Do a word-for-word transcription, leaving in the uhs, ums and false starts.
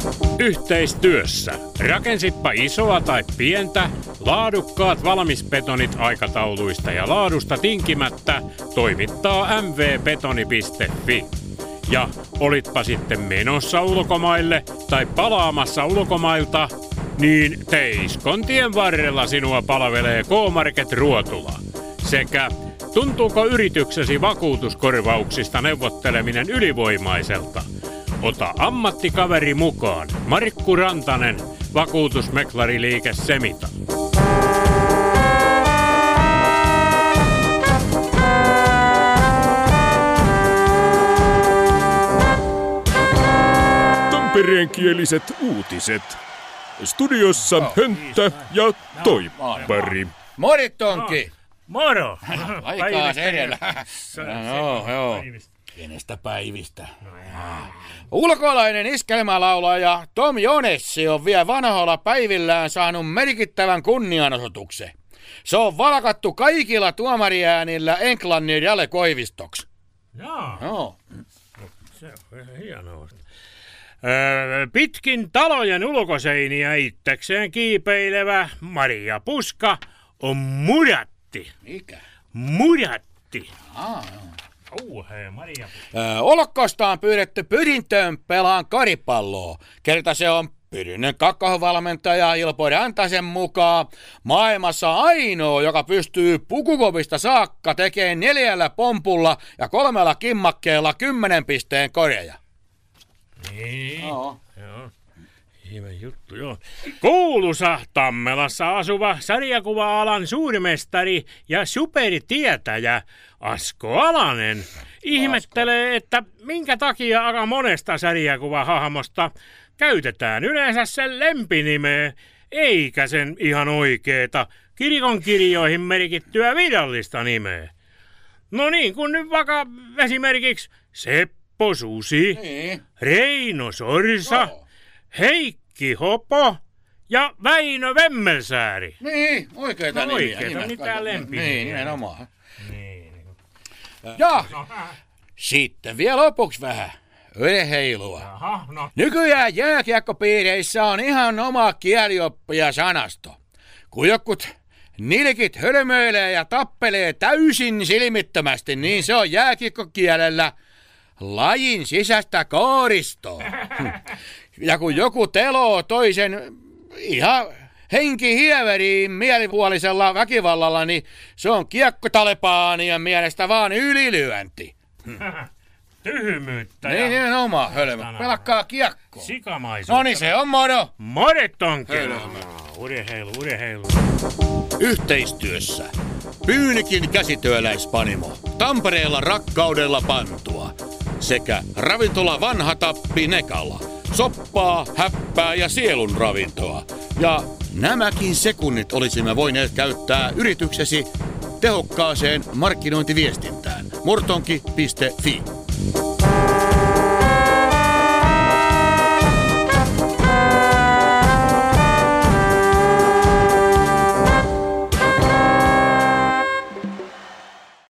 Yhteistyössä. Rakensitpa isoa tai pientä, laadukkaat valmisbetonit aikatauluista ja laadusta tinkimättä toimittaa m v betoni piste f i. Ja olitpa sitten menossa ulkomaille tai palaamassa ulkomailta, niin Teiskontien varrella sinua palvelee K-Market Ruotula. Sekä tuntuuko yrityksesi vakuutuskorvauksista neuvotteleminen ylivoimaiselta? Ota ammattikaveri mukaan. Markku Rantanen, vakuutusmeklariliike Semita. Tampereenkieliset uutiset. Studiossa oh, Hönttä ja Toippari. Morit Tonki! Moro! Aikaa edellä. No, joo. Kenestä päivistä? No, ulkolainen iskelmälaulaja Tom Jonessi on vielä vanhoilla päivillään saanut merkittävän kunnianosoituksen. Se on valkattu kaikilla tuomariäänillä Englannin Jale Koivistoksi. Jaa. Joo. Se on ihan hienoa. Öö, pitkin talojen ulkoseiniä itsekseen kiipeilevä Maria Puska on muratti. Mikä? Muratti. Aa, Kauhea Maria Puska. Öö, Olokkosta on pyydetty pyrintöön pelaan karipalloa. Kerta se on Pyrynnen kakkovalmentaja Ilpo Rantasen mukaan maailmassa ainoa, joka pystyy pukukopista saakka tekemään neljällä pompulla ja kolmella kimmakkeella kymmenen pisteen koreja. Niin. Joo. Joo. Hyvä juttu, joo. Kuuluisa Tammelassa asuva sarjakuva-alan suurmestari ja superitietäjä Asko Alanen ihmettelee, että minkä takia aika monesta sarjakuvahahmosta käytetään yleensä sen lempinimeä, eikä sen ihan oikeeta kirkon kirjoihin merkittyä virallista nimeä. No niin, kun nyt vaikka esimerkiksi Seppo Susi, Niin. Reino Sorsa, Joo. Heikki Hopo ja Väinö Vemmelsääri. Niin, oikeita No, nimiä. oikeita, nimet mitä kaikki. lempinimiä. Niin, nimenomaan. Niin. Ja No, sitten vielä lopuksi vähän urheilua. aha, no. Nykyään jääkiekkopiireissä on ihan oma kielioppi ja sanasto. Kun jokut nilkit hölmöilee ja tappelee täysin silmittömästi, niin se on jääkiekkokielellä lajin sisäistä kooristoa. Ja kun joku teloo toisen ihan henkihieveriin mielipuolisella väkivallalla, niin se on kiekkotalepaanien mielestä vaan ylilyönti. Tyhmyyttä Niin, ja niin oma hölmö. Pelakkaa kiekkoa. sikamaisuutta. No niin, se on moro. Moretonkin. Hölmö. Urheilu, urheilu. Yhteistyössä. Pyynikin käsityöläispanimo. Tampereella rakkaudella pantua. Sekä ravintola Vanha Tappi Nekala. Soppaa, häppää ja sielun ravintoa. Ja nämäkin sekunnit olisimme voineet käyttää yrityksesi tehokkaaseen markkinointiviestintään. Mortonki piste fi